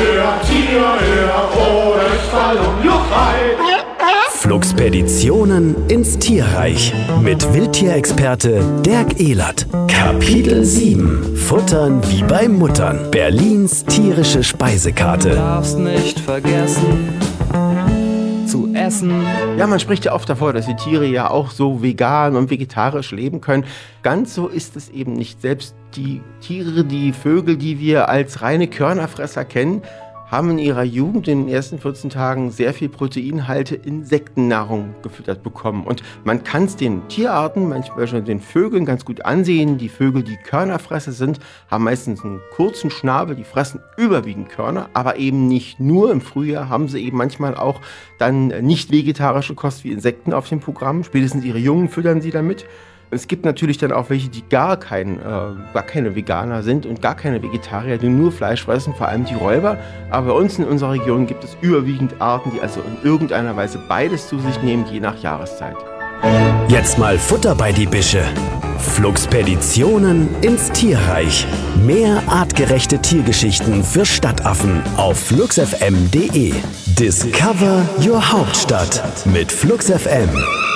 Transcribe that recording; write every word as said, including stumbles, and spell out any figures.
Tier, Tier, Todesfall und Juckerei. Fluxpeditionen ins Tierreich mit Wildtierexperte Dirk Ehlert. Kapitel sieben. Futtern wie bei Muttern. Berlins tierische Speisekarte. Du darfst nicht vergessen zu essen. Ja, man spricht ja oft davor, dass die Tiere ja auch so vegan und vegetarisch leben können. Ganz so ist es eben nicht. Selbst die Tiere, die Vögel, die wir als reine Körnerfresser kennen, haben in ihrer Jugend in den ersten vierzehn Tagen sehr viel Proteinhalte Insektennahrung gefüttert bekommen. Und man kann es den Tierarten, manchmal schon den Vögeln, ganz gut ansehen. Die Vögel, die Körnerfresser sind, haben meistens einen kurzen Schnabel, die fressen überwiegend Körner, aber eben nicht nur. Im Frühjahr haben sie eben manchmal auch dann nicht vegetarische Kost wie Insekten auf dem Programm. Spätestens ihre Jungen füttern sie damit. Es gibt natürlich dann auch welche, die gar, kein, äh, gar keine Veganer sind und gar keine Vegetarier, die nur Fleisch fressen, vor allem die Räuber. Aber bei uns in unserer Region gibt es überwiegend Arten, die also in irgendeiner Weise beides zu sich nehmen, je nach Jahreszeit. Jetzt mal Futter bei die Bische. Fluxpeditionen ins Tierreich. Mehr artgerechte Tiergeschichten für Stadtaffen auf flux f m punkt d e. Discover your Hauptstadt mit Flux F M.